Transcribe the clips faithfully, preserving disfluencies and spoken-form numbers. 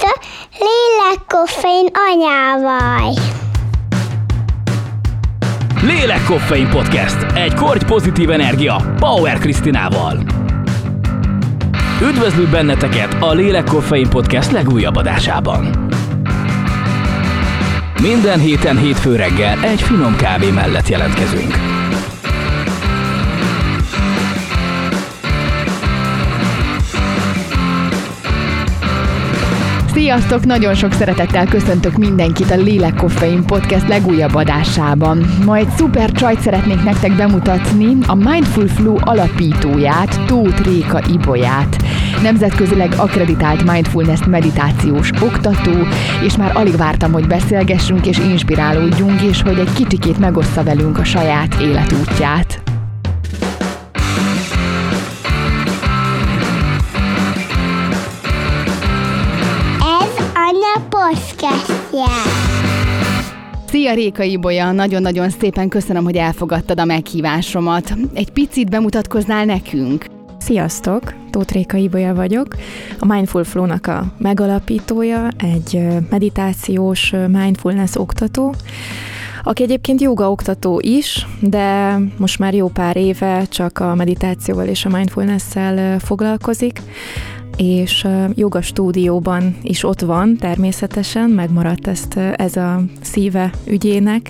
a Lélek-koffein anyával. Lélek-koffein podcast. Egy korty pozitív energia Bauer Krisztinával. Üdvözlünk benneteket a Lélek-koffein podcast legújabb adásában. Minden héten hétfő reggel egy finom kávé mellett jelentkezünk. Sziasztok! Nagyon sok szeretettel köszöntök mindenkit a Lélek-koffein podcast legújabb adásában. Ma egy szuper csajt szeretnék nektek bemutatni, a Mindful Flow alapítóját, Tóth Réka Ibolyát. Nemzetközileg akkreditált mindfulness meditációs oktató, és már alig vártam, hogy beszélgessünk és inspirálódjunk, és hogy egy kicsikét megossza velünk a saját életútját. Szia Réka Ibolya, nagyon-nagyon szépen köszönöm, hogy elfogadtad a meghívásomat. Egy picit bemutatkoznál nekünk? Sziasztok! Tóth Réka Ibolya vagyok, a Mindful Flow-nak a megalapítója, egy meditációs mindfulness oktató, aki egyébként jóga oktató is, de most már jó pár éve csak a meditációval és a mindfulness-szel foglalkozik, és joga stúdióban is ott van természetesen, megmaradt ezt, ez a szíve ügyének,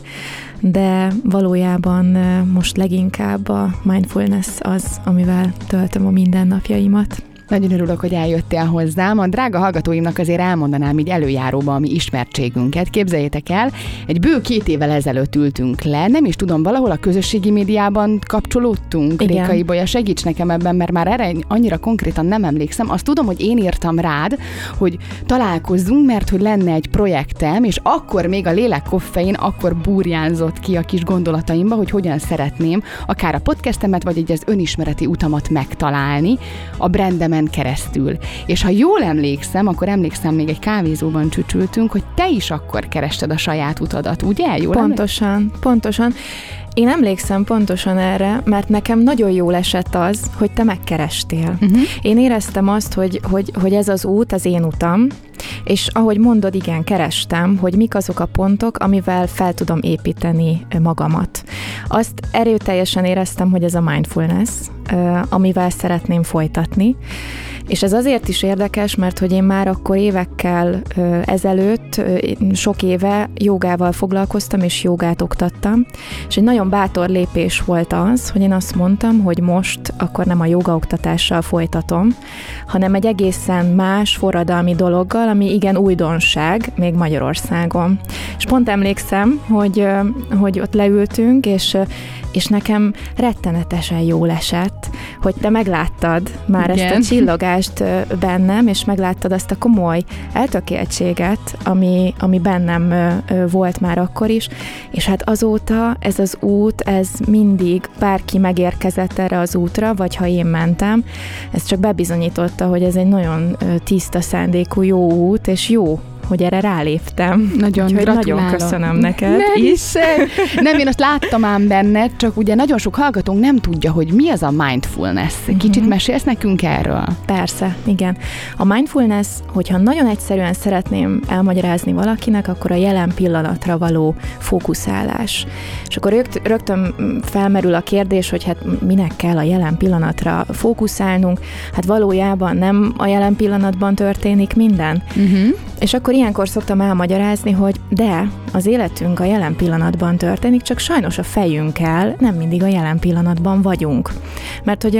de valójában most leginkább a mindfulness az, amivel töltöm a mindennapjaimat. Nagyon örülök, hogy eljöttél hozzám. A drága hallgatóimnak azért elmondanám így előjáróba a mi ismertségünket. Képzeljétek el, egy bő két évvel ezelőtt ültünk le, nem is tudom, valahol a közösségi médiában kapcsolódtunk. Igen. Réka Ibolya, segíts nekem ebben, mert már erre annyira konkrétan nem emlékszem. Azt tudom, hogy én írtam rád, hogy találkozzunk, mert hogy lenne egy projektem, és akkor még a Lélek-koffein akkor burjánzott ki a kis gondolataimba, hogy hogyan szeretném akár a podcastemet, vagy egy az önismereti utamat megtalálni a brandemen keresztül. És ha jól emlékszem, akkor emlékszem, még egy kávézóban csücsültünk, hogy te is akkor kerested a saját utadat, ugye? Jól pontosan, emlékszem? pontosan. Én emlékszem pontosan erre, mert nekem nagyon jól esett az, hogy te megkerestél. Uh-huh. Én éreztem azt, hogy, hogy, hogy ez az út az én utam, és ahogy mondod, igen, kerestem, hogy mik azok a pontok, amivel fel tudom építeni magamat. Azt erőteljesen éreztem, hogy ez a mindfulness, amivel szeretném folytatni, és ez azért is érdekes, mert hogy én már akkor évekkel ezelőtt, sok éve jogával foglalkoztam, és jogát oktattam, és egy nagyon bátor lépés volt az, hogy én azt mondtam, hogy most akkor nem a jogaoktatással folytatom, hanem egy egészen más forradalmi dologgal, ami igen újdonság, még Magyarországon. És pont emlékszem, hogy, hogy ott leültünk, és, és nekem rettenetesen jól esett, hogy te megláttad már igen. ezt a csillogást bennem, és megláttad azt a komoly eltökéltséget, ami, ami bennem volt már akkor is, és hát azóta ez az út, ez mindig bárki megérkezett erre az útra, vagy ha én mentem, ez csak bebizonyította, hogy ez egy nagyon tiszta szándékú jó út, és jó, hogy erre ráléptem. Nagyon nagyon köszönöm neked nem is. Nem, én azt láttam ám benned, csak ugye nagyon sok hallgatónk nem tudja, hogy mi az a mindfulness. Kicsit uh-huh. mesélsz nekünk erről? Persze, igen. A mindfulness, hogyha nagyon egyszerűen szeretném elmagyarázni valakinek, akkor a jelen pillanatra való fókuszálás. És akkor rögt, rögtön felmerül a kérdés, hogy hát minek kell a jelen pillanatra fókuszálnunk. Hát valójában nem a jelen pillanatban történik minden. Uh-huh. És akkor ilyenkor szoktam elmagyarázni, hogy de az életünk a jelen pillanatban történik, csak sajnos a fejünkkel nem mindig a jelen pillanatban vagyunk. Mert hogy a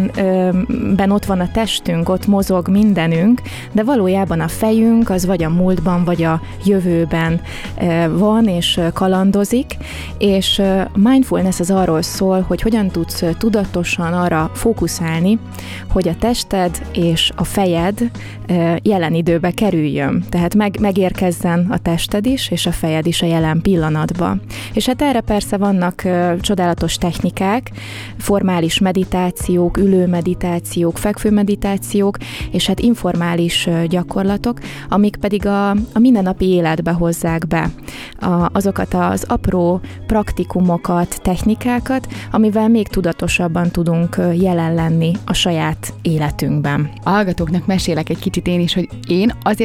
jelenben ott van a testünk, ott mozog mindenünk, de valójában a fejünk az vagy a múltban, vagy a jövőben van és kalandozik, és mindfulness az arról szól, hogy hogyan tudsz tudatosan arra fókuszálni, hogy a tested és a fejed jelen időbe kerüljön. Tehát meg, megérkezzen a tested is, és a fejed is a jelen pillanatba. És hát erre persze vannak ö, csodálatos technikák, formális meditációk, ülő meditációk, fekvő meditációk, és hát informális ö, gyakorlatok, amik pedig a, a mindennapi életbe hozzák be a, azokat az apró praktikumokat, technikákat, amivel még tudatosabban tudunk ö, jelen lenni a saját életünkben. A hallgatóknak mesélek egy kicsit én is, hogy én azért is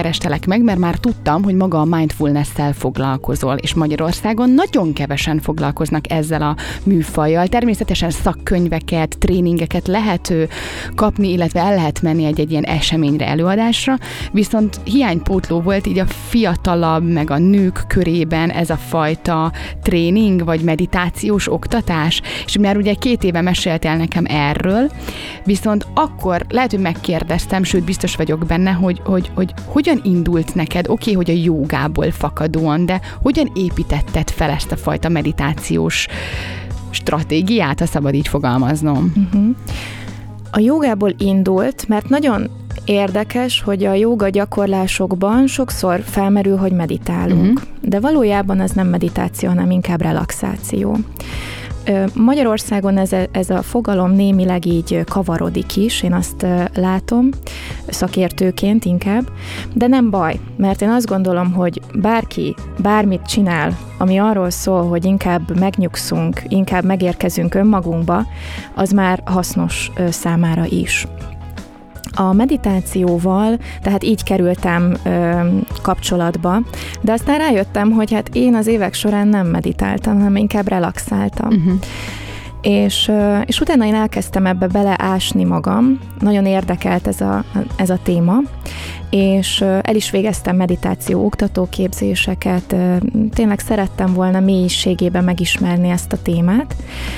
kerestelek meg, mert már tudtam, hogy maga a mindfulness-szel foglalkozol, és Magyarországon nagyon kevesen foglalkoznak ezzel a műfajjal. Természetesen szakkönyveket, tréningeket lehet kapni, illetve el lehet menni egy-egy ilyen eseményre, előadásra, viszont hiánypótló volt így a fiatalabb, meg a nők körében ez a fajta tréning, vagy meditációs oktatás, és már ugye két éve meséltél nekem erről, viszont akkor lehet, hogy megkérdeztem, sőt biztos vagyok benne, hogy, hogy, hogy hogyan indult neked, oké, okay, hogy a jógából fakadóan, de hogyan építetted fel ezt a fajta meditációs stratégiát, ha szabad így fogalmaznom? Uh-huh. A jógából indult, mert nagyon érdekes, hogy a jóga gyakorlásokban sokszor felmerül, hogy meditálunk, uh-huh. de valójában ez nem meditáció, hanem inkább relaxáció. Magyarországon ez a, ez a fogalom némileg így kavarodik is, én azt látom, szakértőként inkább, de nem baj, mert én azt gondolom, hogy bárki bármit csinál, ami arról szól, hogy inkább megnyugszunk, inkább megérkezünk önmagunkba, az már hasznos számára is. A meditációval, tehát így kerültem ö, kapcsolatba, de aztán rájöttem, hogy hát én az évek során nem meditáltam, hanem inkább relaxáltam. Uh-huh. És, ö, és utána én elkezdtem ebbe beleásni magam, nagyon érdekelt ez a, ez a téma, és ö, el is végeztem meditáció oktatóképzéseket, ö, tényleg szerettem volna mélységében megismerni ezt a témát,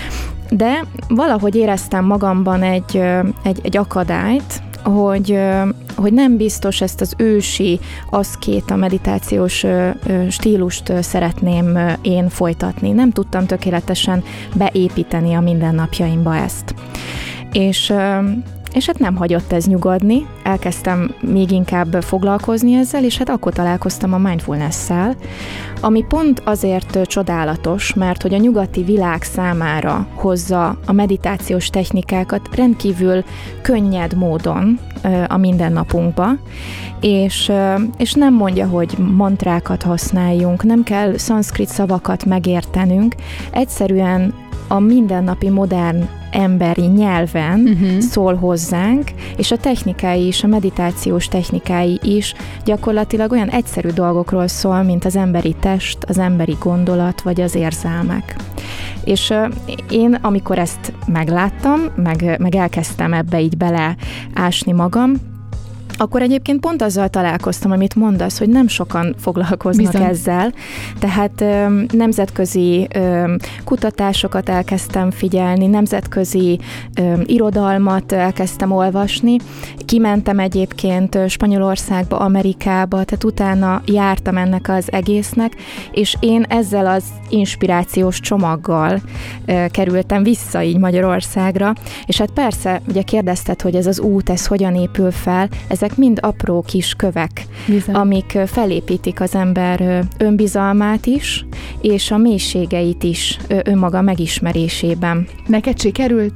de valahogy éreztem magamban egy, egy, egy akadályt, hogy, hogy nem biztos ezt az ősi aszkéta meditációs stílust szeretném én folytatni. Nem tudtam tökéletesen beépíteni a mindennapjaimba ezt. És, és hát nem hagyott ez nyugodni, elkezdtem még inkább foglalkozni ezzel, és hát akkor találkoztam a mindfulness-szel, ami pont azért csodálatos, mert hogy a nyugati világ számára hozza a meditációs technikákat rendkívül könnyed módon a mindennapunkba, és, és nem mondja, hogy mantrákat használjunk, nem kell szanszkrit szavakat megértenünk, egyszerűen a mindennapi modern emberi nyelven uh-huh. szól hozzánk, és a technikái is, a meditációs technikái is gyakorlatilag olyan egyszerű dolgokról szól, mint az emberi test, az emberi gondolat, vagy az érzelmek. És uh, én, amikor ezt megláttam, meg, meg elkezdtem ebbe így beleásni magam, akkor egyébként pont azzal találkoztam, amit mondasz, hogy nem sokan foglalkoznak Bizony. ezzel. Tehát ö, nemzetközi ö, kutatásokat elkezdtem figyelni, nemzetközi ö, irodalmat elkezdtem olvasni. Kimentem egyébként Spanyolországba, Amerikába, tehát utána jártam ennek az egésznek, és én ezzel az inspirációs csomaggal ö, kerültem vissza így Magyarországra, és hát persze, ugye kérdezted, hogy ez az út, ez hogyan épül fel, ezek mind apró kis kövek, Bizony. amik felépítik az ember önbizalmát is, és a mélységeit is önmaga megismerésében. Neked sikerült?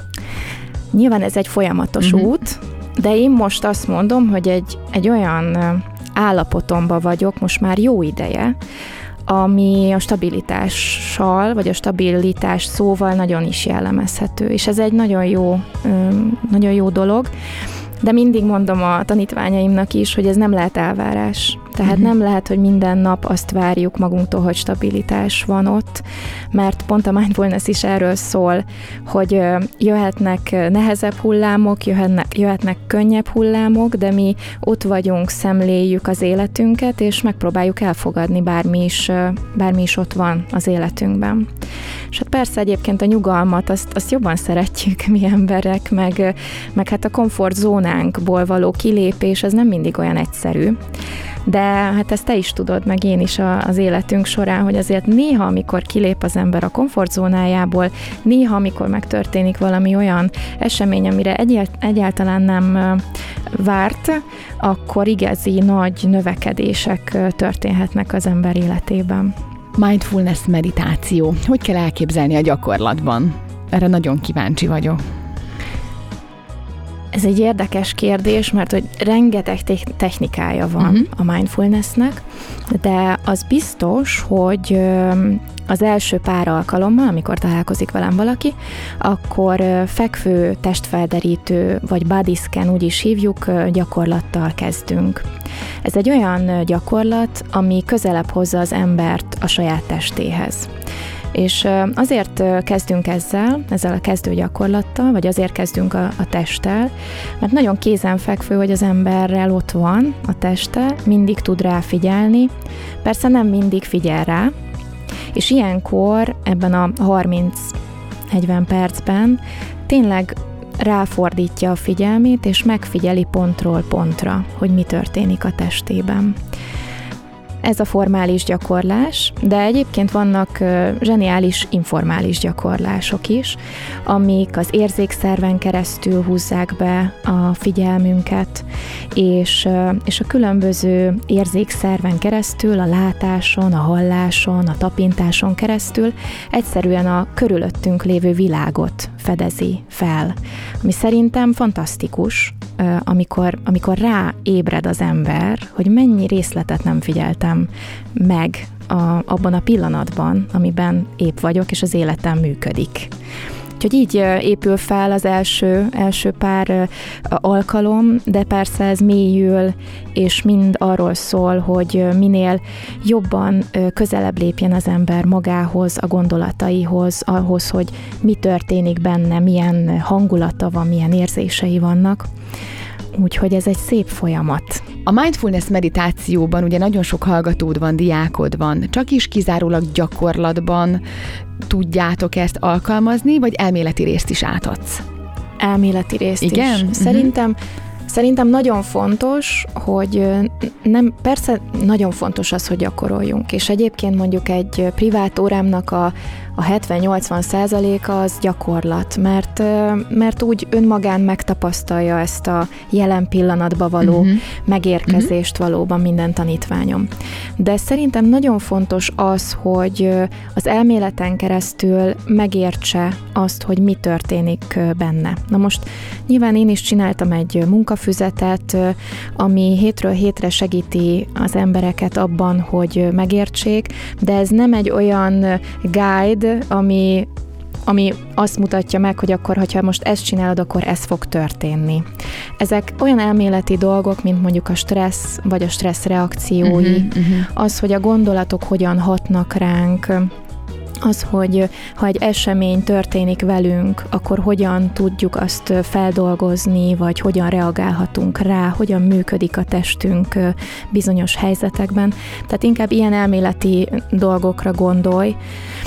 Nyilván ez egy folyamatos uh-huh. út, de én most azt mondom, hogy egy, egy olyan állapotomban vagyok most már jó ideje, ami a stabilitással, vagy a stabilitás szóval nagyon is jellemezhető, és ez egy nagyon jó, nagyon jó dolog. De mindig mondom a tanítványaimnak is, hogy ez nem lehet elvárás. Tehát uh-huh. nem lehet, hogy minden nap azt várjuk magunktól, hogy stabilitás van ott, mert pont a mindfulness is erről szól, hogy jöhetnek nehezebb hullámok, jöhetnek, jöhetnek könnyebb hullámok, de mi ott vagyunk, szemléljük az életünket, és megpróbáljuk elfogadni, bármi is, bármi is ott van az életünkben. És hát persze egyébként a nyugalmat, azt, azt jobban szeretjük mi emberek, meg, meg hát a komfortzónánkból való kilépés, ez nem mindig olyan egyszerű. De hát ezt te is tudod, meg én is az életünk során, hogy azért néha, amikor kilép az ember a komfortzónájából, néha, amikor megtörténik valami olyan esemény, amire egyáltalán nem várt, akkor igazi nagy növekedések történhetnek az ember életében. Mindfulness meditáció. Hogy kell elképzelni a gyakorlatban? Erre nagyon kíváncsi vagyok. Ez egy érdekes kérdés, mert hogy rengeteg technikája van uh-huh. a mindfulnessnek, de az biztos, hogy az első pár alkalommal, amikor találkozik velem valaki, akkor fekvő testfelderítő, vagy body scan, úgy is hívjuk, gyakorlattal kezdünk. Ez egy olyan gyakorlat, ami közelebb hozza az embert a saját testéhez. És azért kezdünk ezzel, ezzel a kezdőgyakorlattal, vagy azért kezdünk a, a testtel, mert nagyon kézenfekvő, hogy az emberrel ott van a teste, mindig tud rá figyelni, persze nem mindig figyel rá, és ilyenkor ebben a harminc-negyven percben tényleg ráfordítja a figyelmét, és megfigyeli pontról pontra, hogy mi történik a testében. Ez a formális gyakorlás, de egyébként vannak zseniális informális gyakorlások is, amik az érzékszerven keresztül húzzák be a figyelmünket, és, és a különböző érzékszerven keresztül, a látáson, a halláson, a tapintáson keresztül egyszerűen a körülöttünk lévő világot fedezi fel, ami szerintem fantasztikus, amikor, amikor ráébred az ember, hogy mennyi részletet nem figyeltem meg a, abban a pillanatban, amiben épp vagyok, és az életem működik. Úgyhogy így épül fel az első, első pár alkalom, de persze ez mélyül, és mind arról szól, hogy minél jobban közelebb lépjen az ember magához, a gondolataihoz, ahhoz, hogy mi történik benne, milyen hangulata van, milyen érzései vannak. Úgyhogy ez egy szép folyamat. A mindfulness meditációban ugye nagyon sok hallgatód van, diákod van. Csak is kizárólag gyakorlatban tudjátok ezt alkalmazni, vagy elméleti részt is átadsz? Elméleti részt Igen? is. Szerintem, uh-huh. Szerintem nagyon fontos, hogy nem, persze nagyon fontos az, hogy gyakoroljunk, és egyébként mondjuk egy privát órámnak a a hetven-nyolcvan százaléka az gyakorlat, mert, mert úgy önmagán megtapasztalja ezt a jelen pillanatba való uh-huh. megérkezést uh-huh. valóban minden tanítványom. De szerintem nagyon fontos az, hogy az elméleten keresztül megértse azt, hogy mi történik benne. Na most nyilván én is csináltam egy munkafüzetet, ami hétről hétre segíti az embereket abban, hogy megértsék, de ez nem egy olyan guide, ami, ami azt mutatja meg, hogy akkor, hogyha most ezt csinálod, akkor ez fog történni. Ezek olyan elméleti dolgok, mint mondjuk a stressz, vagy a stressz reakciói, uh-huh, uh-huh. az, hogy a gondolatok hogyan hatnak ránk, az, hogy ha egy esemény történik velünk, akkor hogyan tudjuk azt feldolgozni, vagy hogyan reagálhatunk rá, hogyan működik a testünk bizonyos helyzetekben. Tehát inkább ilyen elméleti dolgokra gondolj,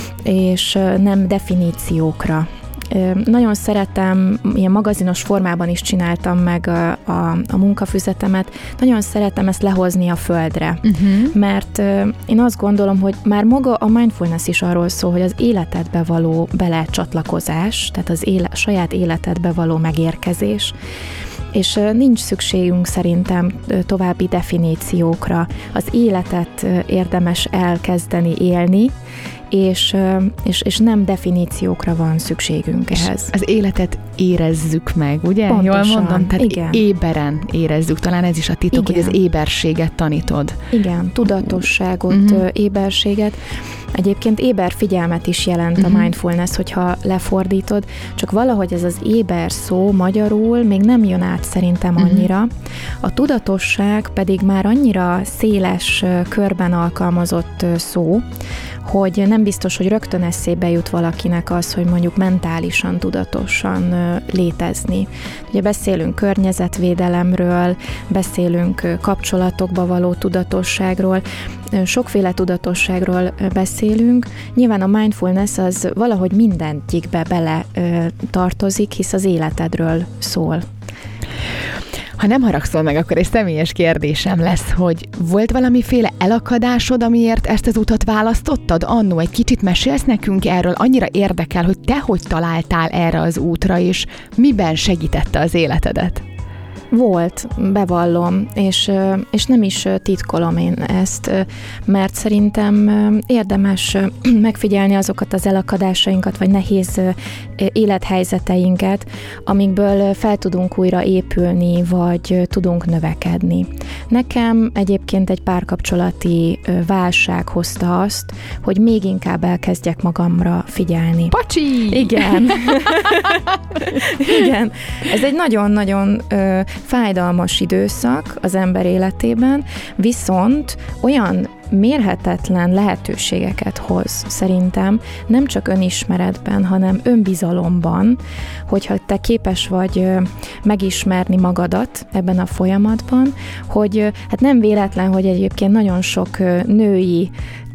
és nem definíciókra. Nagyon szeretem, ilyen magazinos formában is csináltam meg a, a, a munkafüzetemet, nagyon szeretem ezt lehozni a földre, uh-huh. mert én azt gondolom, hogy már maga a mindfulness is arról szól, hogy az életedbe való belecsatlakozás, tehát az éle, saját életedbe való megérkezés, és nincs szükségünk szerintem további definíciókra. Az életet érdemes elkezdeni élni, és, és, és nem definíciókra van szükségünk ehhez. Az életet érezzük meg, ugye? Pontosan, jól mondom? Tehát igen. éberen érezzük. Talán ez is a titok, igen. hogy az éberséget tanítod. Igen, tudatosságot, uh-huh. éberséget. Egyébként éber figyelmet is jelent uh-huh. a mindfulness, hogyha lefordítod, csak valahogy ez az éber szó magyarul még nem jön át szerintem annyira. Uh-huh. A tudatosság pedig már annyira széles körben alkalmazott szó, hogy nem biztos, hogy rögtön eszébe jut valakinek az, hogy mondjuk mentálisan tudatosan létezni. Ugye beszélünk környezetvédelemről, beszélünk kapcsolatokba való tudatosságról, sokféle tudatosságról beszélünk. Nyilván a mindfulness az valahogy mindegyikbe bele tartozik, hisz az életedről szól. Ha nem haragszol meg, akkor egy személyes kérdésem lesz, hogy volt valamiféle elakadásod, amiért ezt az utat választottad? Annó, egy kicsit mesélsz nekünk erről? Annyira érdekel, hogy te hogy találtál erre az útra, és miben segítette az életedet? Volt, bevallom, és, és nem is titkolom én ezt, mert szerintem érdemes megfigyelni azokat az elakadásainkat, vagy nehéz élethelyzeteinket, amikből fel tudunk újra épülni, vagy tudunk növekedni. Nekem egyébként egy párkapcsolati válság hozta azt, hogy még inkább elkezdjek magamra figyelni. Pacsi! Igen. Igen. Ez egy nagyon-nagyon fájdalmas időszak az ember életében, viszont olyan mérhetetlen lehetőségeket hoz szerintem, nem csak önismeretben, hanem önbizalomban, hogyha te képes vagy megismerni magadat ebben a folyamatban, hogy hát nem véletlen, hogy egyébként nagyon sok női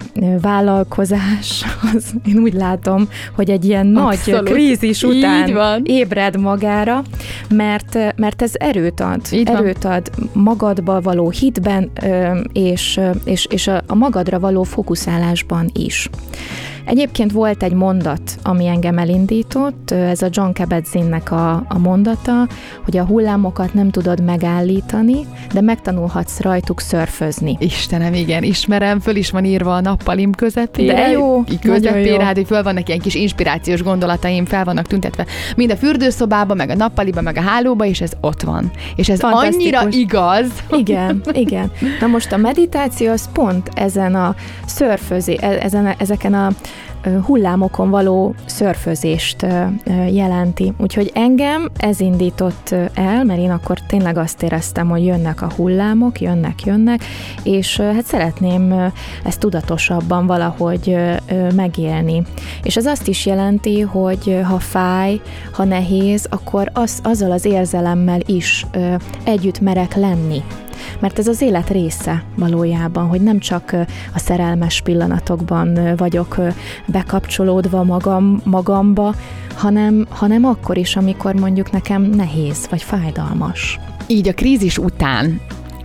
vállalkozás, az én úgy látom, hogy egy ilyen Abszolút. nagy krízis után ébred magára, mert, mert ez erőt ad. Így erőt van. ad magadba való hitben, és, és, és a, a magadra való fókuszálásban is. Egyébként volt egy mondat, ami engem elindított, ez a Jon Kabat-Zinnnek a, a mondata, hogy a hullámokat nem tudod megállítani, de megtanulhatsz rajtuk szörfözni. Istenem, igen, ismerem, föl is van írva a nappalim közepére. De jó, közepére, hát, hogy föl vannak ilyen kis inspirációs gondolataim, fel vannak tüntetve mind a fürdőszobába, meg a nappaliba, meg a hálóba, és ez ott van. És ez annyira igaz. Igen, igen. Na most a meditáció az pont ezen a szörfözi, ezen a, ezeken a hullámokon való szörfözést jelenti. Úgyhogy engem ez indított el, mert én akkor tényleg azt éreztem, hogy jönnek a hullámok, jönnek, jönnek, és hát szeretném ezt tudatosabban valahogy megélni. És ez azt is jelenti, hogy ha fáj, ha nehéz, akkor az, azzal az érzelemmel is együtt merek lenni. Mert ez az élet része valójában, hogy nem csak a szerelmes pillanatokban vagyok bekapcsolódva magam, magamba, hanem, hanem akkor is, amikor mondjuk nekem nehéz vagy fájdalmas. Így a krízis után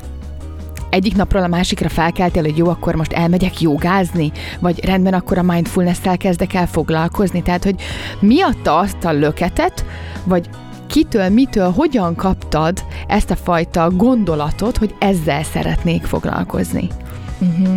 egyik napról a másikra felkeltél, hogy jó, akkor most elmegyek jogázni, vagy rendben, akkor a mindfulness-tel kezdek el foglalkozni. Tehát, hogy miatta azt a löketet, vagy kitől, mitől, hogyan kaptad ezt a fajta gondolatot, hogy ezzel szeretnék foglalkozni? Uh-huh.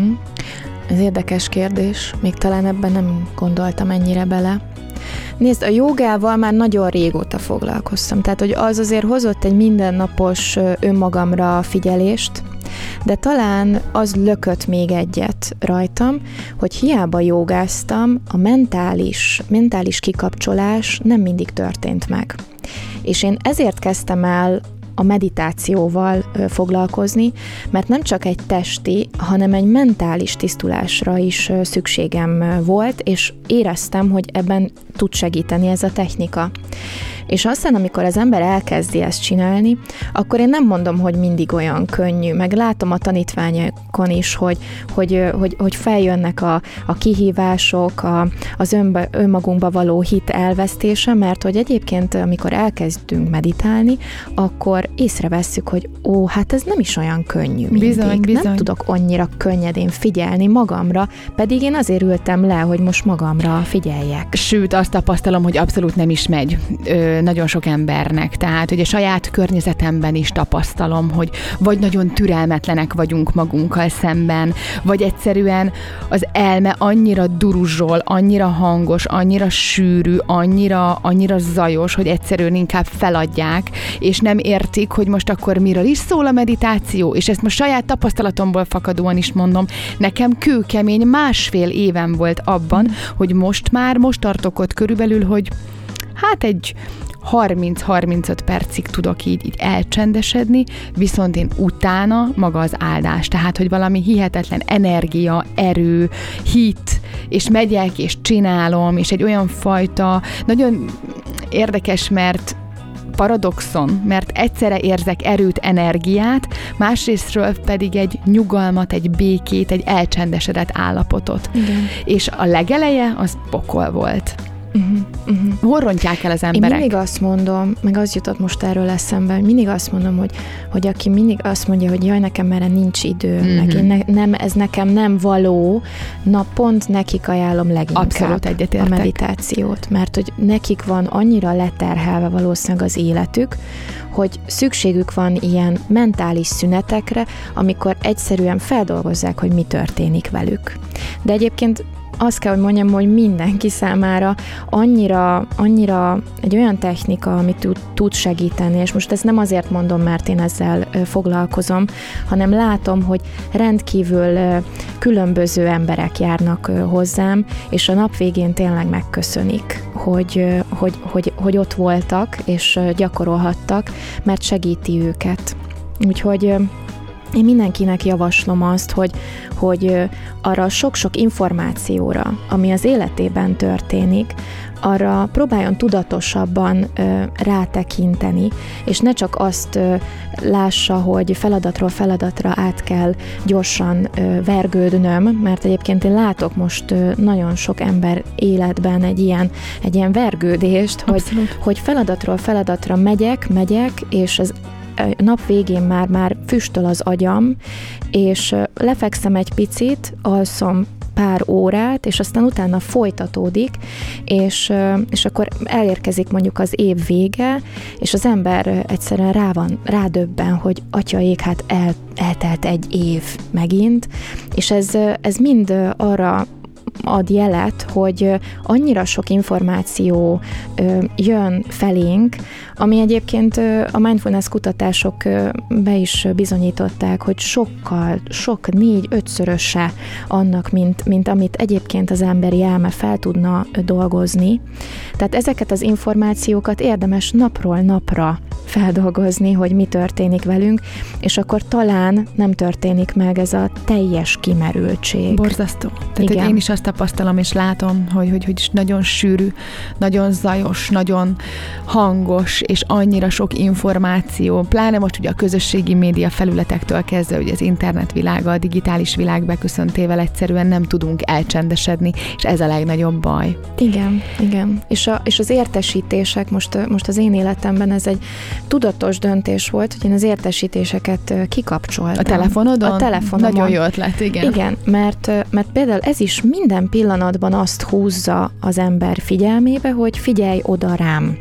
Ez érdekes kérdés. Még talán ebben nem gondoltam ennyire bele. Nézd, a jogával már nagyon régóta foglalkoztam. Tehát, hogy az azért hozott egy mindennapos önmagamra figyelést, de talán az lökött még egyet rajtam, hogy hiába jogáztam, a mentális, mentális kikapcsolás nem mindig történt meg. És én ezért kezdtem el a meditációval foglalkozni, mert nem csak egy testi, hanem egy mentális tisztulásra is szükségem volt, és éreztem, hogy ebben tud segíteni ez a technika. És aztán, amikor az ember elkezdi ezt csinálni, akkor én nem mondom, hogy mindig olyan könnyű, meg látom a tanítványokon is, hogy, hogy, hogy, hogy feljönnek a, a kihívások, a, az önbe, önmagunkba való hit elvesztése, mert hogy egyébként, amikor elkezdünk meditálni, akkor észrevesszük, hogy ó, hát ez nem is olyan könnyű mindig. Bizony, bizony. Nem tudok annyira könnyedén figyelni magamra, pedig én azért ültem le, hogy most magamra figyeljek. Sőt, azt tapasztalom, hogy abszolút nem is megy ö, nagyon sok embernek. Tehát, hogy a saját környezetemben is tapasztalom, hogy vagy nagyon türelmetlenek vagyunk magunkkal szemben, vagy egyszerűen az elme annyira duruzsol, annyira hangos, annyira sűrű, annyira, annyira zajos, hogy egyszerűen inkább feladják, és nem értik, hogy most akkor miről is szól a meditáció, és ezt most saját tapasztalatomból fakadóan is mondom, nekem kőkemény másfél éven volt abban, hogy most már, most tartok ott körülbelül, hogy hát egy harminc-harmincöt percig tudok így, így elcsendesedni, viszont én utána maga az áldás, tehát, hogy valami hihetetlen energia, erő, hit, és megyek, és csinálom, és egy olyan fajta, nagyon érdekes, mert paradoxon, mert egyszerre érzek erőt, energiát, másrésztről pedig egy nyugalmat, egy békét, egy elcsendesedett állapotot. Igen. És a legeleje az pokol volt. Uh-huh, uh-huh. Hol rontják el az emberek? Én mindig azt mondom, meg az jutott most erről eszembe, hogy mindig azt mondom, hogy, hogy aki mindig azt mondja, hogy jaj, nekem erre nincs idő, uh-huh. meg én ne, nem, ez nekem nem való, na pont nekik ajánlom leginkább abszolút egyetértek. A meditációt, mert hogy nekik van annyira leterhelve valószínűleg az életük, hogy szükségük van ilyen mentális szünetekre, amikor egyszerűen feldolgozzák, hogy mi történik velük. De egyébként azt kell, hogy mondjam, hogy mindenki számára annyira, annyira egy olyan technika, amit tud, tud segíteni, és most ezt nem azért mondom, mert én ezzel foglalkozom, hanem látom, hogy rendkívül különböző emberek járnak hozzám, és a nap végén tényleg megköszönik, hogy, hogy, hogy, hogy ott voltak, és gyakorolhattak, mert segíti őket. Úgyhogy én mindenkinek javaslom azt, hogy, hogy arra sok-sok információra, ami az életében történik, arra próbáljon tudatosabban ö, rátekinteni, és ne csak azt ö, lássa, hogy feladatról feladatra át kell gyorsan ö, vergődnöm, mert egyébként én látok most ö, nagyon sok ember életben egy ilyen, egy ilyen vergődést, hogy, hogy feladatról feladatra megyek, megyek, és az nap végén már, már füstöl az agyam, és lefekszem egy picit, alszom pár órát, és aztán utána folytatódik, és, és akkor elérkezik mondjuk az év vége, és az ember egyszerűen rá van, rádöbben, hogy atyaék, hát el, eltelt egy év megint, és ez, ez mind arra ad jelet, hogy annyira sok információ jön felénk, ami egyébként a mindfulness kutatások be is bizonyították, hogy sokkal, sok négy-ötszöröse annak, mint, mint amit egyébként az emberi elme fel tudna dolgozni. Tehát ezeket az információkat érdemes napról napra feldolgozni, hogy mi történik velünk, és akkor talán nem történik meg ez a teljes kimerültség. Borzasztó. Tehát Igen. én is azt tapasztalom és látom, hogy, hogy, hogy nagyon sűrű, nagyon zajos, nagyon hangos, és annyira sok információ, pláne most ugye a közösségi média felületektől kezdve, hogy az internetvilága, a digitális világ beköszöntével egyszerűen nem tudunk elcsendesedni, és ez a legnagyobb baj. Igen, igen. És, a, és az értesítések, most, most az én életemben ez egy tudatos döntés volt, hogy én az értesítéseket kikapcsoltam. A telefonodon? A telefonomon. Nagyon jó ötlet, igen. Igen, mert, mert például ez is minden pillanatban azt húzza az ember figyelmébe, hogy figyelj oda rám.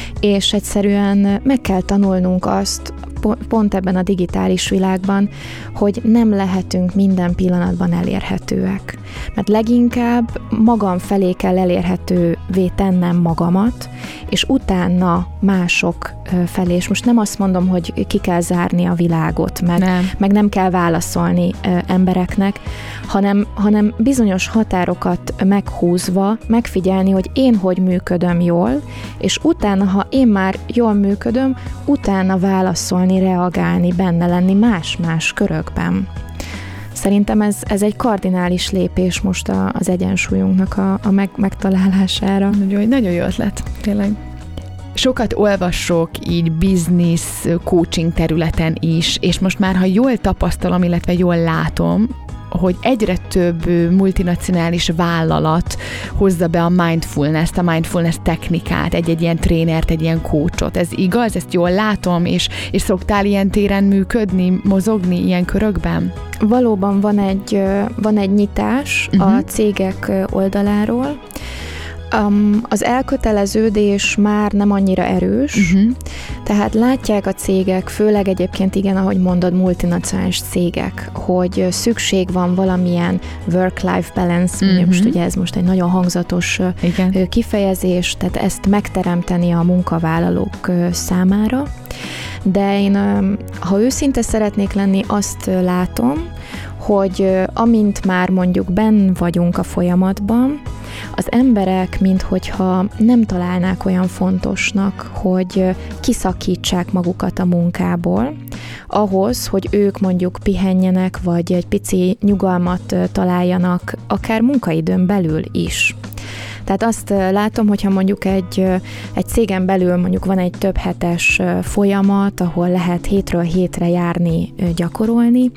És egyszerűen meg kell tanulnunk azt, pont ebben a digitális világban, hogy nem lehetünk minden pillanatban elérhetőek. Mert leginkább magam felé kell elérhetővé tennem magamat, és utána mások felé. És most nem azt mondom, hogy ki kell zárni a világot, meg nem, meg nem kell válaszolni embereknek, hanem, hanem bizonyos határokat meghúzva megfigyelni, hogy én hogy működöm jól, és utána, ha én már jól működöm, utána válaszolni, reagálni, benne lenni más-más körökben. Szerintem ez, ez egy kardinális lépés most a, az egyensúlyunknak a, a meg, megtalálására. Nagyon, nagyon jó ötlet, tényleg. Sokat olvasok így business, coaching területen is, és most már, ha jól tapasztalom, illetve jól látom, hogy egyre több multinacionális vállalat hozza be a mindfulness-t, a mindfulness technikát, egy-egy ilyen trénert, egy ilyen coachot. Ez igaz? Ezt jól látom, és, és szoktál ilyen téren működni, mozogni ilyen körökben? Valóban van egy, van egy nyitás uh-huh. a cégek oldaláról. Um, az elköteleződés már nem annyira erős, uh-huh. tehát látják a cégek, főleg egyébként igen, ahogy mondod, multinacionális cégek, hogy szükség van valamilyen work-life balance, uh-huh. most ugye ez most egy nagyon hangzatos igen. kifejezés, tehát ezt megteremteni a munkavállalók számára, de én, ha őszinte szeretnék lenni, azt látom, hogy amint már mondjuk benn vagyunk a folyamatban, az emberek, minthogyha nem találnák olyan fontosnak, hogy kiszakítsák magukat a munkából, ahhoz, hogy ők mondjuk pihenjenek, vagy egy pici nyugalmat találjanak, akár munkaidőn belül is. Tehát azt látom, hogyha mondjuk egy, egy cégen belül mondjuk van egy több hetes folyamat, ahol lehet hétről hétre járni, gyakorolni,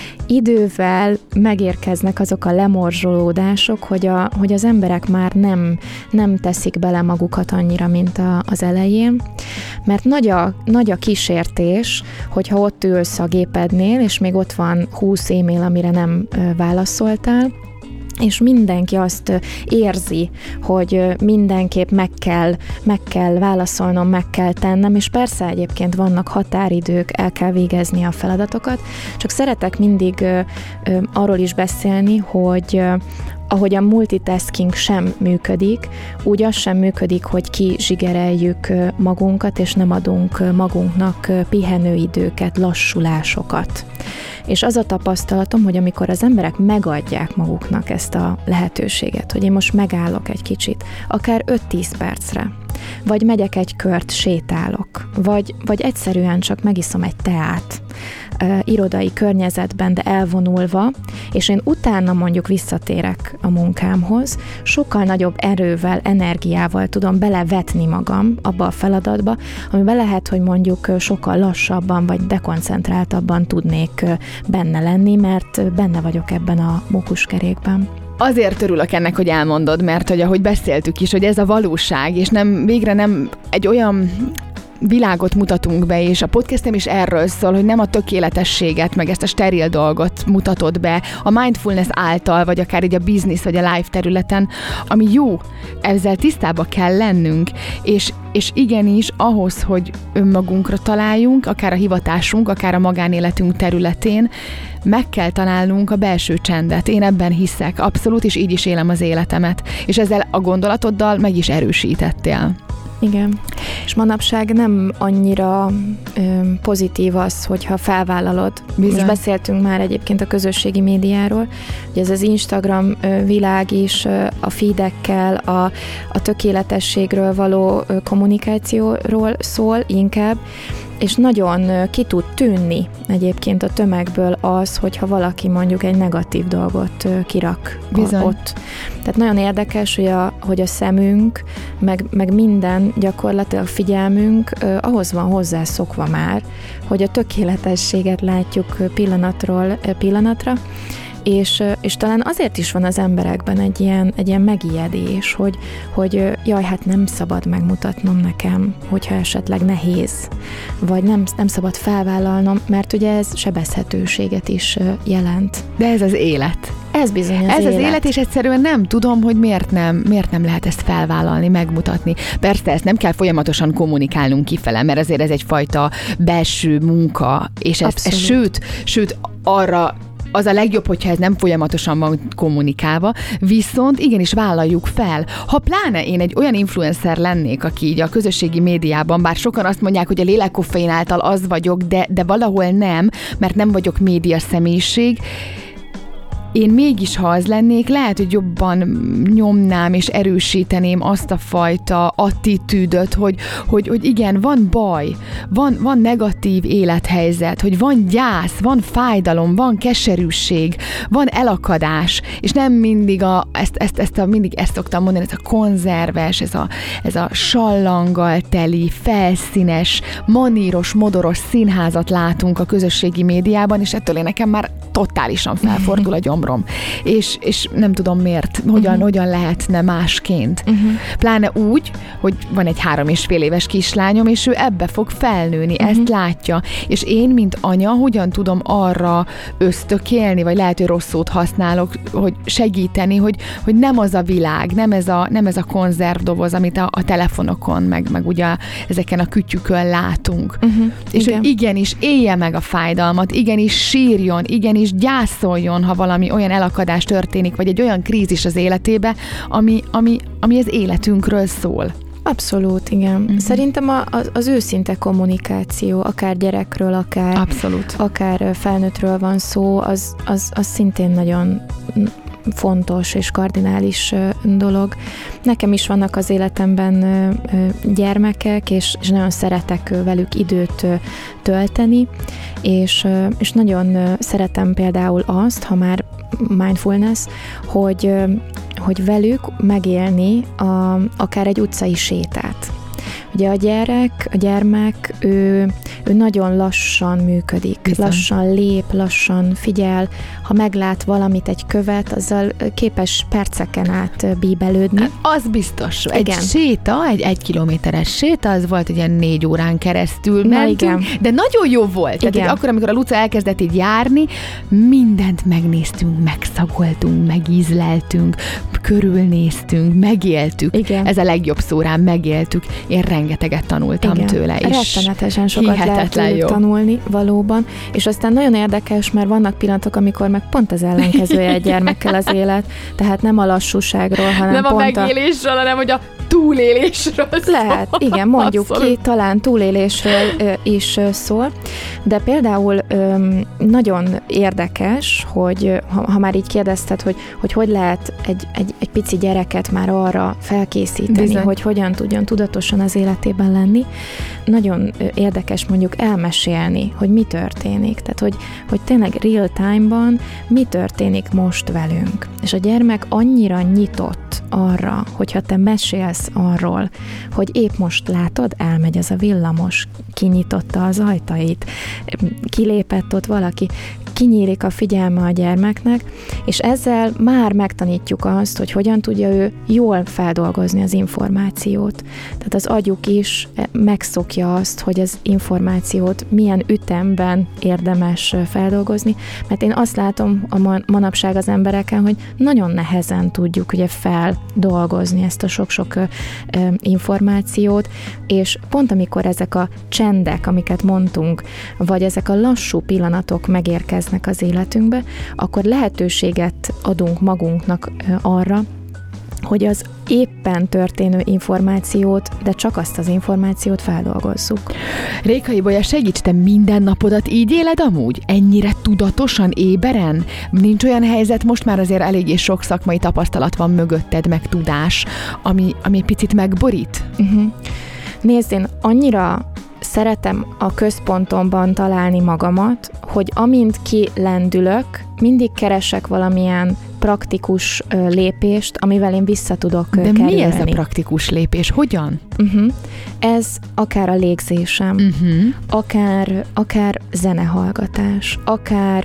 idővel megérkeznek azok a lemorzsolódások, hogy, a, hogy az emberek már nem, nem teszik bele magukat annyira, mint a, az elején, mert nagy a, nagy a kísértés, hogyha ott ülsz a gépednél, és még ott van húsz e-mail, amire nem válaszoltál, és mindenki azt érzi, hogy mindenképp meg kell, meg kell válaszolnom, meg kell tennem, és persze egyébként vannak határidők, el kell végezni a feladatokat, csak szeretek mindig arról is beszélni, hogy ahogy a multitasking sem működik, úgy az sem működik, hogy kizsigereljük magunkat, és nem adunk magunknak pihenőidőket, lassulásokat. És az a tapasztalatom, hogy amikor az emberek megadják maguknak ezt a lehetőséget, hogy én most megállok egy kicsit, akár öt-tíz percre, vagy megyek egy kört, sétálok, vagy, vagy egyszerűen csak megiszom egy teát, irodai környezetben, de elvonulva, és én utána mondjuk visszatérek a munkámhoz, sokkal nagyobb erővel, energiával tudom belevetni magam abba a feladatba, amiben lehet, hogy mondjuk sokkal lassabban vagy dekoncentráltabban tudnék benne lenni, mert benne vagyok ebben a mókuskerékben. Azért örülök ennek, hogy elmondod, mert hogy ahogy beszéltük is, hogy ez a valóság, és nem végre nem egy olyan világot mutatunk be, és a podcastem is erről szól, hogy nem a tökéletességet, meg ezt a steril dolgot mutatod be a mindfulness által, vagy akár így a business, vagy a life területen, ami jó, ezzel tisztába kell lennünk, és, és igenis ahhoz, hogy önmagunkra találjunk, akár a hivatásunk, akár a magánéletünk területén, meg kell találnunk a belső csendet. Én ebben hiszek, abszolút, és így is élem az életemet. És ezzel a gondolatoddal meg is erősítettél. Igen, és manapság nem annyira ö, pozitív az, hogyha felvállalod. Bizony. Most beszéltünk már egyébként a közösségi médiáról, hogy ez az Instagram ö, világ is ö, a feedekkel, a, a tökéletességről való ö, kommunikációról szól inkább, és nagyon ki tud tűnni egyébként a tömegből az, hogyha valaki mondjuk egy negatív dolgot kirak Bizony. ott. Tehát nagyon érdekes, hogy a, hogy a szemünk, meg, meg minden gyakorlatilag figyelmünk ahhoz van hozzászokva már, hogy a tökéletességet látjuk pillanatról pillanatra, És, és talán azért is van az emberekben egy ilyen, egy ilyen megijedés, hogy, hogy jaj, hát nem szabad megmutatnom nekem, hogyha esetleg nehéz, vagy nem, nem szabad felvállalnom, mert ugye ez sebezhetőséget is jelent. De ez az élet. Ez bizony az Ez élet. az élet, és egyszerűen nem tudom, hogy miért nem, miért nem lehet ezt felvállalni, megmutatni. Persze ezt nem kell folyamatosan kommunikálnunk kifele, mert azért ez egyfajta belső munka, és ez, ez sőt, sőt arra az a legjobb, hogyha ez nem folyamatosan van kommunikálva, viszont igenis vállaljuk fel. Ha pláne én egy olyan influencer lennék, aki így a közösségi médiában, bár sokan azt mondják, hogy a lélekkoffein által az vagyok, de, de valahol nem, mert nem vagyok média személyiség, én mégis, ha az lennék, lehet, hogy jobban nyomnám és erősíteném azt a fajta attitűdöt, hogy, hogy, hogy igen, van baj, van, van negatív élethelyzet, hogy van gyász, van fájdalom, van keserűség, van elakadás, és nem mindig a, ezt, ezt, ezt a, mindig ezt szoktam mondani, ez a konzerves, ez a, ez a sallanggal teli, felszínes, maníros, modoros színházat látunk a közösségi médiában, és ettől én nekem már totálisan felfordul a gyomrom. És, és nem tudom miért, hogyan, uh-huh. hogyan lehetne másként. Uh-huh. Pláne úgy, hogy van egy három és fél éves kislányom, és ő ebbe fog felnőni, uh-huh. ezt látja. És én, mint anya, hogyan tudom arra ösztökélni, vagy lehet, hogy rossz szót használok, hogy segíteni, hogy, hogy nem az a világ, nem ez a, nem ez a konzervdoboz, amit a, a telefonokon, meg, meg ugye ezeken a kütyükön látunk. Uh-huh. És igen. hogy igenis élje meg a fájdalmat, igenis sírjon, igenis gyászoljon, ha valami olyan elakadás történik, vagy egy olyan krízis az életébe, ami, ami, ami az életünkről szól. Abszolút, igen. Uh-huh. Szerintem a, az, az őszinte kommunikáció, akár gyerekről, akár, Abszolút. akár felnőttről van szó, az, az, az szintén nagyon fontos és kardinális dolog. Nekem is vannak az életemben gyermekek, és, és nagyon szeretek velük időt tölteni, és, és nagyon szeretem például azt, ha már mindfulness, hogy, hogy velük megélni a, akár egy utcai sétát. Ugye a gyerek, a gyermek, ő, ő nagyon lassan működik, Bizony. lassan lép, lassan figyel, ha meglát valamit, egy követ, azzal képes perceken át bíbelődni. Az biztos. Egy igen. séta, egy egy kilométeres séta, az volt ugye négy órán keresztül Na, mentünk, igen. de nagyon jó volt. Igen. Tehát akkor, amikor a Luca elkezdett így járni, mindent megnéztünk, megszagoltunk, megízleltünk, körülnéztünk, megéltük. Igen. Ez a legjobb szó rám, megéltük. Én rengeteget tanultam Igen. tőle. És rettenetesen sokat lehet tőlük tanulni valóban, és aztán nagyon érdekes, mert vannak pillanatok, amikor meg pont az ellenkezője egy gyermekkel az élet, tehát nem a lassúságról, hanem nem pont a megélésről, hanem hogy a túlélésről lehet, szól. igen, mondjuk Abszolút. ki, talán túlélésről ö, is ö, szól, de például ö, nagyon érdekes, hogy ha, ha már így kérdezted, hogy hogy, hogy lehet egy, egy, egy pici gyereket már arra felkészíteni, Bizony. hogy hogyan tudjon tudatosan az életében lenni, nagyon ö, érdekes mondjuk elmesélni, hogy mi történik, tehát hogy, hogy tényleg real time-ban mi történik most velünk. És a gyermek annyira nyitott arra, hogyha te mesélsz arról, hogy épp most látod, elmegy az a villamos, kinyitotta az ajtait, kilépett ott valaki, kinyílik a figyelme a gyermeknek, és ezzel már megtanítjuk azt, hogy hogyan tudja ő jól feldolgozni az információt. Tehát az agyuk is megszokja azt, hogy az információt milyen ütemben érdemes feldolgozni, mert én azt látom a manapság az embereken, hogy nagyon nehezen tudjuk ugye feldolgozni ezt a sok-sok információt, és pont amikor ezek a csendek, amiket mondtunk, vagy ezek a lassú pillanatok megérkeznek az életünkbe, akkor lehetőséget adunk magunknak arra, hogy az éppen történő információt, de csak azt az információt feldolgozzuk. Réka Ibolya, segíts, te minden napodat így éled amúgy? Ennyire tudatosan, éberen? Nincs olyan helyzet, most már azért eléggé sok szakmai tapasztalat van mögötted, meg tudás, ami, ami picit megborít? Uh-huh. Nézd, én annyira szeretem a központomban találni magamat, hogy amint kilendülök, mindig keresek valamilyen praktikus lépést, amivel én vissza tudok De kerülni. mi ez a praktikus lépés? Hogyan? Uh-huh. Ez akár a légzésem, Uh-huh. akár, akár zenehallgatás, akár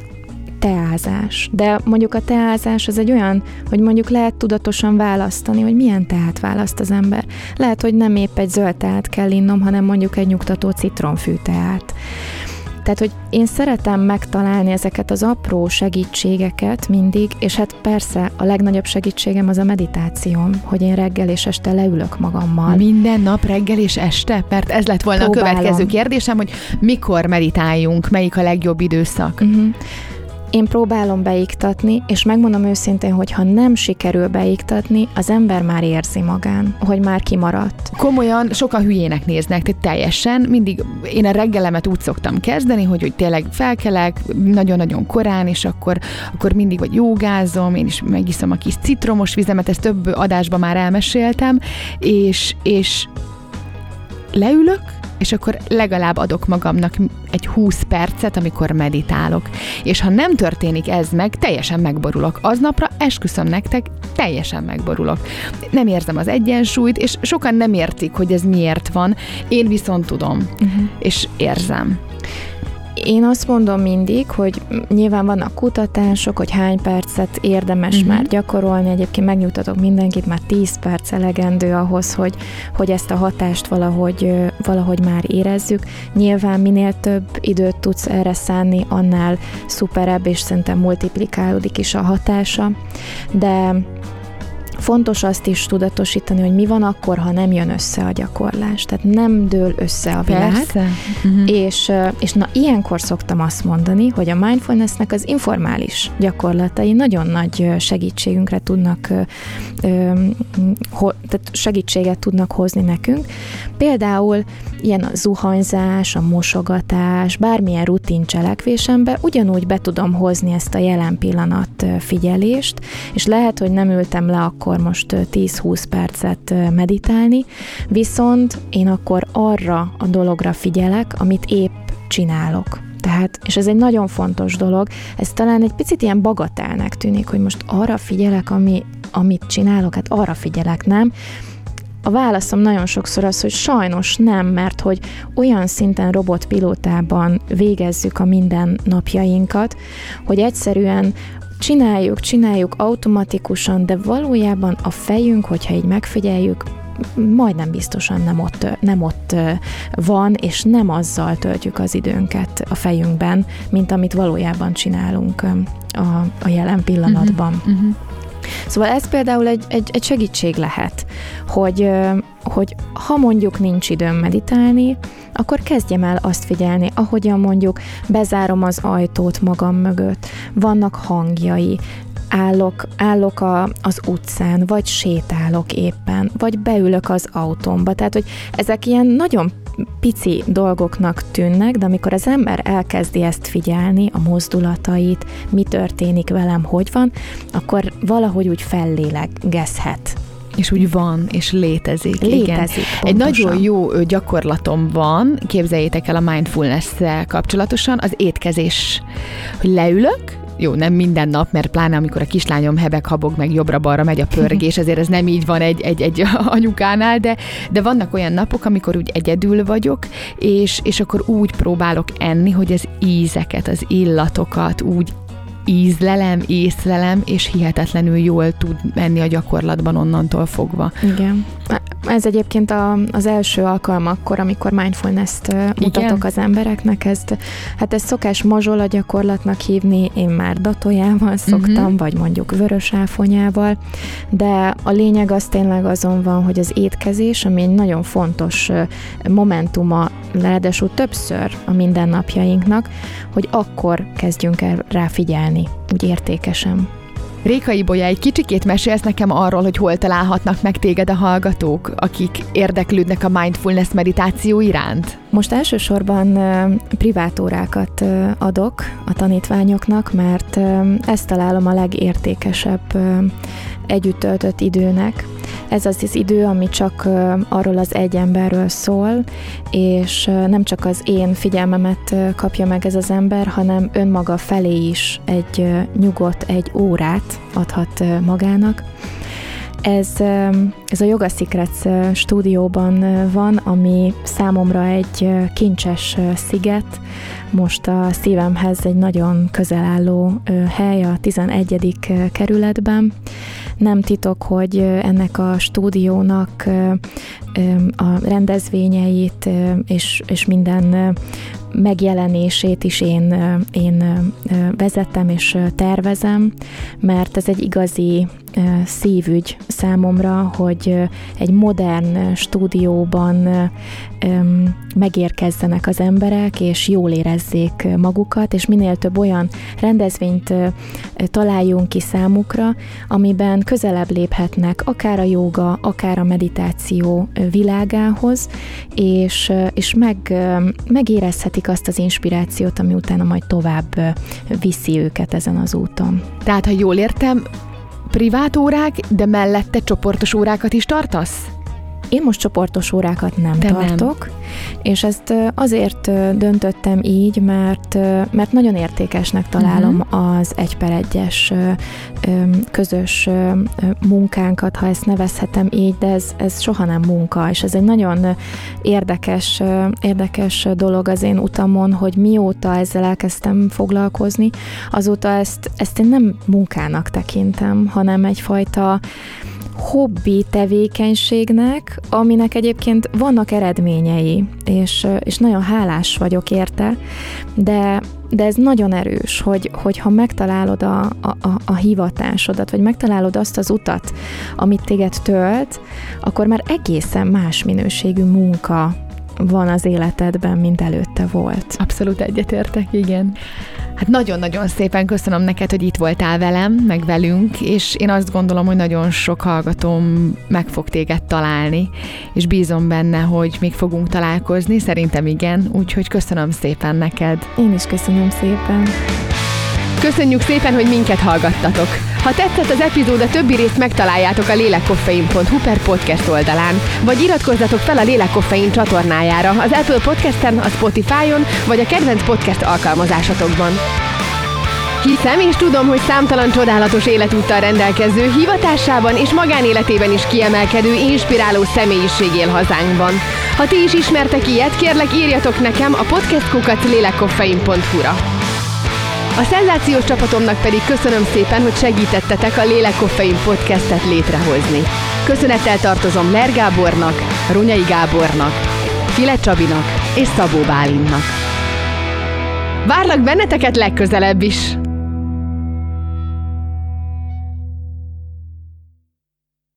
teázás. De mondjuk a teázás az egy olyan, hogy mondjuk lehet tudatosan választani, hogy milyen teát választ az ember. Lehet, hogy nem épp egy zöld teát kell innom, hanem mondjuk egy nyugtató citromfű teát. Tehát, hogy én szeretem megtalálni ezeket az apró segítségeket mindig, és hát persze a legnagyobb segítségem az a meditációm, hogy én reggel és este leülök magammal. Minden nap reggel és este? Mert ez lett volna Próbálom. a következő kérdésem, hogy mikor meditáljunk, melyik a legjobb időszak? Uh-huh. Én próbálom beiktatni, és megmondom őszintén, hogy ha nem sikerül beiktatni, az ember már érzi magán, hogy már kimaradt. Komolyan sokan hülyének néznek, tehát teljesen. Mindig én a reggelemet úgy szoktam kezdeni, hogy, hogy tényleg felkelek nagyon-nagyon korán, és akkor, akkor mindig vagy jogázom, én is megiszom a kis citromos vizemet, ezt több adásban már elmeséltem, és, és leülök, és akkor legalább adok magamnak egy húsz percet, amikor meditálok. És ha nem történik ez meg, teljesen megborulok. Aznapra esküszöm nektek, teljesen megborulok. Nem érzem az egyensúlyt, és sokan nem értik, hogy ez miért van. Én viszont tudom, uh-huh. és érzem. Én azt mondom mindig, hogy nyilván vannak kutatások, hogy hány percet érdemes uh-huh. már gyakorolni. Egyébként megnyugtatok mindenkit, már tíz perc elegendő ahhoz, hogy, hogy ezt a hatást valahogy, valahogy már érezzük. Nyilván minél több időt tudsz erre szánni, annál szuperebb, és szerintem multiplikálódik is a hatása. De fontos azt is tudatosítani, hogy mi van akkor, ha nem jön össze a gyakorlás. Tehát nem dől össze a világ. Persze. Uh-huh. És, és na, ilyenkor szoktam azt mondani, hogy a mindfulnessnek az informális gyakorlatai nagyon nagy segítségünkre tudnak, tehát segítséget tudnak hozni nekünk. Például ilyen a zuhanyzás, a mosogatás, bármilyen rutin cselekvésembe ugyanúgy be tudom hozni ezt a jelen pillanat figyelést, és lehet, hogy nem ültem le akkor most tíz-húsz percet meditálni, viszont én akkor arra a dologra figyelek, amit épp csinálok. Tehát, és ez egy nagyon fontos dolog, ez talán egy picit ilyen bagatelnek tűnik, hogy most arra figyelek, ami, amit csinálok, hát arra figyelek, nem? A válaszom nagyon sokszor az, hogy sajnos nem, mert hogy olyan szinten robotpilótában végezzük a mindennapjainkat, hogy egyszerűen csináljuk, csináljuk automatikusan, de valójában a fejünk, hogyha így megfigyeljük, majdnem biztosan nem ott, nem ott van, és nem azzal töltjük az időnket a fejünkben, mint amit valójában csinálunk a, a jelen pillanatban. Uh-huh, uh-huh. Szóval ez például egy, egy, egy segítség lehet, hogy, hogy ha mondjuk nincs időm meditálni, akkor kezdjem el azt figyelni, ahogyan mondjuk bezárom az ajtót magam mögött, vannak hangjai, állok, állok a, az utcán, vagy sétálok éppen, vagy beülök az autómba. Tehát, hogy ezek ilyen nagyon pici dolgoknak tűnnek, de amikor az ember elkezdi ezt figyelni, a mozdulatait, mi történik velem, hogy van, akkor valahogy úgy fellélegezhet. És úgy van, és létezik. Létezik, igen. Egy nagyon jó gyakorlatom van, képzeljétek el a mindfulness-szel kapcsolatosan, az étkezés, hogy leülök, jó, nem minden nap, mert pláne amikor a kislányom hebeg-habog, meg jobbra-balra megy a pörgés, ezért ez nem így van egy, egy, egy anyukánál, de, de vannak olyan napok, amikor úgy egyedül vagyok, és, és akkor úgy próbálok enni, hogy az ízeket, az illatokat úgy ízlelem, észlelem, és hihetetlenül jól tud menni a gyakorlatban onnantól fogva. Igen. Ez egyébként a, az első alkalom akkor, amikor mindfulness-t mutatok az embereknek. Ezt, hát ezt szokás mazsola gyakorlatnak hívni, én már datójával szoktam, uh-huh. vagy mondjuk vörös áfonyával, de a lényeg az tényleg azon van, hogy az étkezés, ami egy nagyon fontos momentuma, ráadásul többször a mindennapjainknak, hogy akkor kezdjünk el rá figyelni, úgy értékesen. Réka Ibolya, egy kicsikét mesélsz nekem arról, hogy hol találhatnak meg téged a hallgatók, akik érdeklődnek a mindfulness meditáció iránt? Most elsősorban uh, privát órákat uh, adok a tanítványoknak, mert uh, ezt találom a legértékesebb uh, együtt töltött időnek. Ez az az idő, ami csak uh, arról az egy emberről szól, és uh, nem csak az én figyelmemet uh, kapja meg ez az ember, hanem önmaga felé is egy uh, nyugodt, egy órát adhat uh, magának. Ez, uh, ez a Yoga Secrets uh, stúdióban uh, van, ami számomra egy uh, kincses uh, sziget, most a szívemhez egy nagyon közel álló uh, hely a tizenegyedik Uh, kerületben. Nem titok, hogy ennek a stúdiónak a rendezvényeit és, és minden megjelenését is én, én vezetem és tervezem, mert ez egy igazi szívügy számomra, hogy egy modern stúdióban megérkezzenek az emberek, és jól érezzék magukat, és minél több olyan rendezvényt találjunk ki számukra, amiben közelebb léphetnek akár a jóga, akár a meditáció világához, és, és meg, megérezhetik azt az inspirációt, ami utána majd tovább viszi őket ezen az úton. Tehát, ha jól értem, privát órák, de mellette csoportos órákat is tartasz? Én most csoportos órákat nem de tartok, nem. És ezt azért döntöttem így, mert, mert nagyon értékesnek találom uh-huh. az egy per egyes közös munkánkat, ha ezt nevezhetem így, de ez, ez soha nem munka, és ez egy nagyon érdekes, érdekes dolog az én utamon, hogy mióta ezzel elkezdtem foglalkozni, azóta ezt, ezt én nem munkának tekintem, hanem egyfajta hobbi tevékenységnek, aminek egyébként vannak eredményei, és, és nagyon hálás vagyok érte, de, de ez nagyon erős, hogy, hogy ha megtalálod a, a, a hivatásodat, vagy megtalálod azt az utat, amit téged tölt, akkor már egészen más minőségű munka van az életedben, mint előtte volt. Abszolút egyetértek, igen. Hát nagyon-nagyon szépen köszönöm neked, hogy itt voltál velem, meg velünk, és én azt gondolom, hogy nagyon sok hallgatóm meg fog téged találni, és bízom benne, hogy még fogunk találkozni, szerintem igen, úgyhogy köszönöm szépen neked. Én is köszönöm szépen. Köszönjük szépen, hogy minket hallgattatok! Ha tetszett az epizód, a többi részt megtaláljátok a lélekkoffein pont hu per podcast oldalán, vagy iratkozzatok fel a Lélekkoffein csatornájára az Apple Podcasten, a Spotify-on, vagy a kedvenc podcast alkalmazásatokban. Hiszem és tudom, hogy számtalan csodálatos életúttal rendelkező, hivatásában és magánéletében is kiemelkedő, inspiráló személyiség él hazánkban. Ha ti is ismertek ilyet, kérlek írjatok nekem a podcast kukac lélekkoffein pont hu-ra. A szenzációs csapatomnak pedig köszönöm szépen, hogy segítettetek a Lélekkoffein podcastet létrehozni. Köszönettel tartozom Ler Gábornak, Ronyai Gábornak, File Csabinak és Szabó Bálintnak. Várlak benneteket legközelebb is!